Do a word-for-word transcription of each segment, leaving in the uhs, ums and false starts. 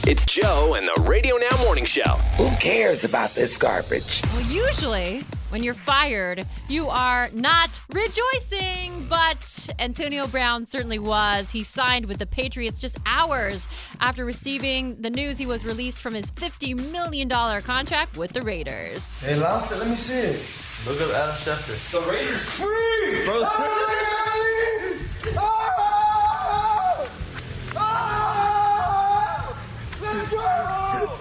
It's Joe and the Radio Now Morning Show. Who cares about this garbage? Well, usually when you're fired, you are not rejoicing, but Antonio Brown certainly was. He signed with the Patriots just hours after receiving the news he was released from his fifty million dollars contract with the Raiders. They lost it. Let me see it. Look up Adam Schefter. The Raiders free! Bro, oh, oh, oh, let's go!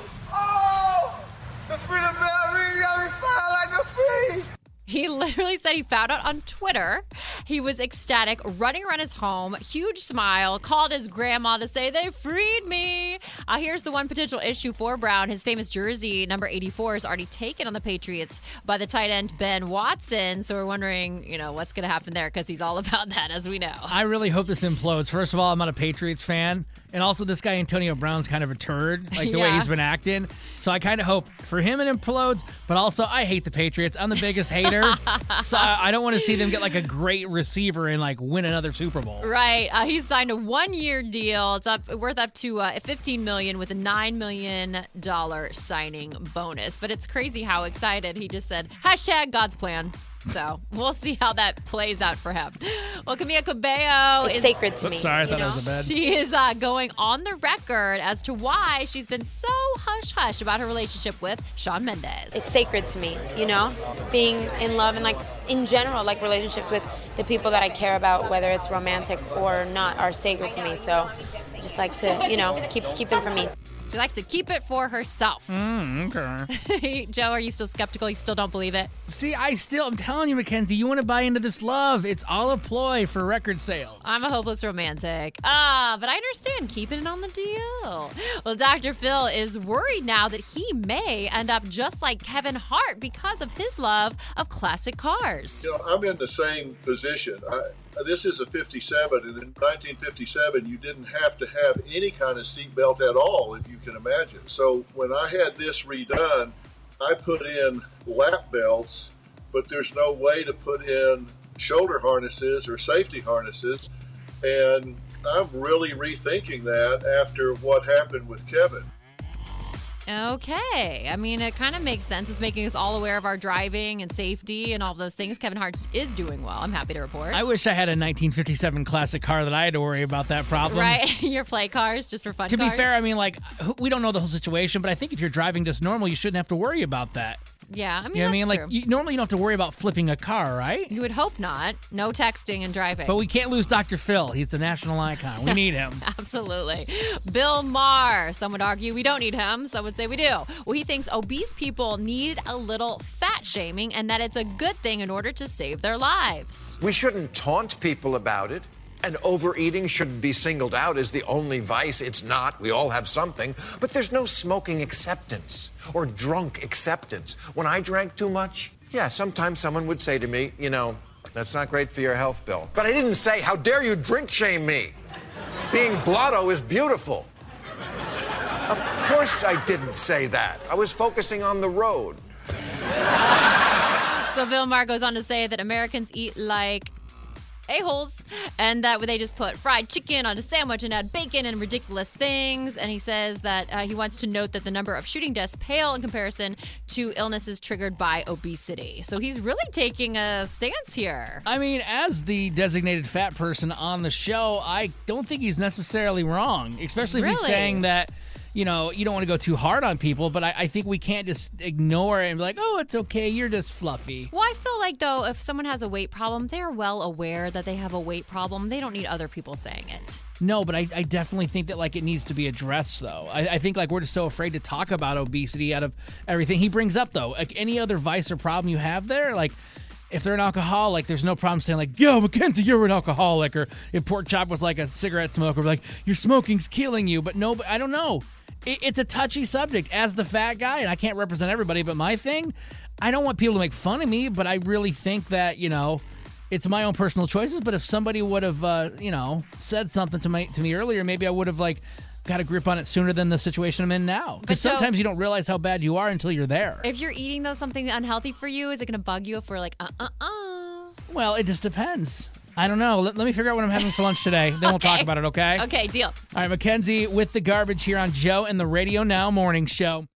Oh, the freedom bell ring got me flying like a free. He literally said he found out on Twitter. He was ecstatic, running around his home, huge smile, called his grandma to say, they freed me. Uh, here's the one potential issue for Brown. His famous jersey, number eighty-four, is already taken on the Patriots by the tight end Ben Watson. So we're wondering, you know, what's going to happen there because he's all about that, as we know. I really hope this implodes. First of all, I'm not a Patriots fan. And also, this guy, Antonio Brown's kind of a turd, like the Yeah. way he's been acting. So I kind of hope for him it implodes. But also, I hate the Patriots. I'm the biggest hater. So I I don't want to see them get like a great receiver and like win another Super Bowl. Right. Uh, he signed a one-year deal. It's up worth up to uh, fifteen million dollars with a nine million dollars signing bonus. But it's crazy how excited he just said, hashtag God's plan. So we'll see how that plays out for him. Well, Camila Cabello It's is sacred to me. Sorry, I thought you I know? was a bad. She is uh, going on the record as to why she's been so hush-hush about her relationship with Shawn Mendes. It's sacred to me, you know? Being in love and, like, in general, like, relationships with the people that I care about, whether it's romantic or not, are sacred to me. So I just like to, you know, keep keep them from me. She likes to keep it for herself. Mm, okay. Joe, are you still skeptical? You still don't believe it? See, I still, I'm telling you, Mackenzie, you want to buy into this love. It's all a ploy for record sales. I'm a hopeless romantic. Ah, but I understand keeping it on the deal. Well, Doctor Phil is worried now that he may end up just like Kevin Hart because of his love of classic cars. You know, I'm in the same position. I, this is a fifty-seven, and in nineteen fifty-seven, you didn't have to have any kind of seatbelt at all, if you can imagine. So when I had this redone, I put in lap belts, but there's no way to put in shoulder harnesses or safety harnesses. And I'm really rethinking that after what happened with Kevin. Okay. I mean, it kind of makes sense. It's making us all aware of our driving and safety and all those things. Kevin Hart is doing well. I'm happy to report. I wish I had a nineteen fifty-seven classic car that I had to worry about that problem. Right? Your play cars, just for fun To cars. be fair, I mean, like, we don't know the whole situation, but I think if you're driving just normal, you shouldn't have to worry about that. Yeah, I mean, You know what I mean? that's Like, true. you, normally you don't have to worry about flipping a car, right? You would hope not. No texting and driving. But we can't lose Doctor Phil. He's a national icon. We need him. Absolutely. Bill Maher. Some would argue we don't need him. Some would say we do. Well, he thinks obese people need a little fat shaming and that it's a good thing in order to save their lives. We shouldn't taunt people about it. And overeating shouldn't be singled out as the only vice. It's not. We all have something. But there's no smoking acceptance or drunk acceptance. When I drank too much, yeah, sometimes someone would say to me, you know, that's not great for your health, Bill. But I didn't say, how dare you drink shame me? Being blotto is beautiful. Of course I didn't say that. I was focusing on the road. So Bill Maher goes on to say that Americans eat like a-holes, and that they just put fried chicken on a sandwich and add bacon and ridiculous things. And he says that uh, he wants to note that the number of shooting deaths pale in comparison to illnesses triggered by obesity. So he's really taking a stance here. I mean, as the designated fat person on the show, I don't think he's necessarily wrong, especially if he's Really? saying that, you know, you don't want to go too hard on people, but I, I think we can't just ignore it and be like, oh, it's okay, you're just fluffy. Well, I feel like, though, if someone has a weight problem, they're well aware that they have a weight problem. They don't need other people saying it. No, but I, I definitely think that, like, it needs to be addressed, though. I, I think, like, we're just so afraid to talk about obesity out of everything he brings up, though. Like, any other vice or problem you have there, like, if they're an alcoholic, there's no problem saying, like, yo, Mackenzie, you're an alcoholic. Or if Pork Chop was, like, a cigarette smoker, like, your smoking's killing you. But no, I don't know. It, it's a touchy subject. As the fat guy, and I can't represent everybody, but my thing, I don't want people to make fun of me, but I really think that, you know, it's my own personal choices. But if somebody would have, uh, you know, said something to, my, to me earlier, maybe I would have, like, got a grip on it sooner than the situation I'm in now. Because so- sometimes you don't realize how bad you are until you're there. If you're eating, though, something unhealthy for you, is it going to bug you if we're like, uh-uh-uh? Well, it just depends. I don't know. Let, let me figure out what I'm having for lunch today. Then we'll Okay. talk about it, okay? Okay, deal. All right, Mackenzie with the garbage here on Joe and the Radio Now Morning Show.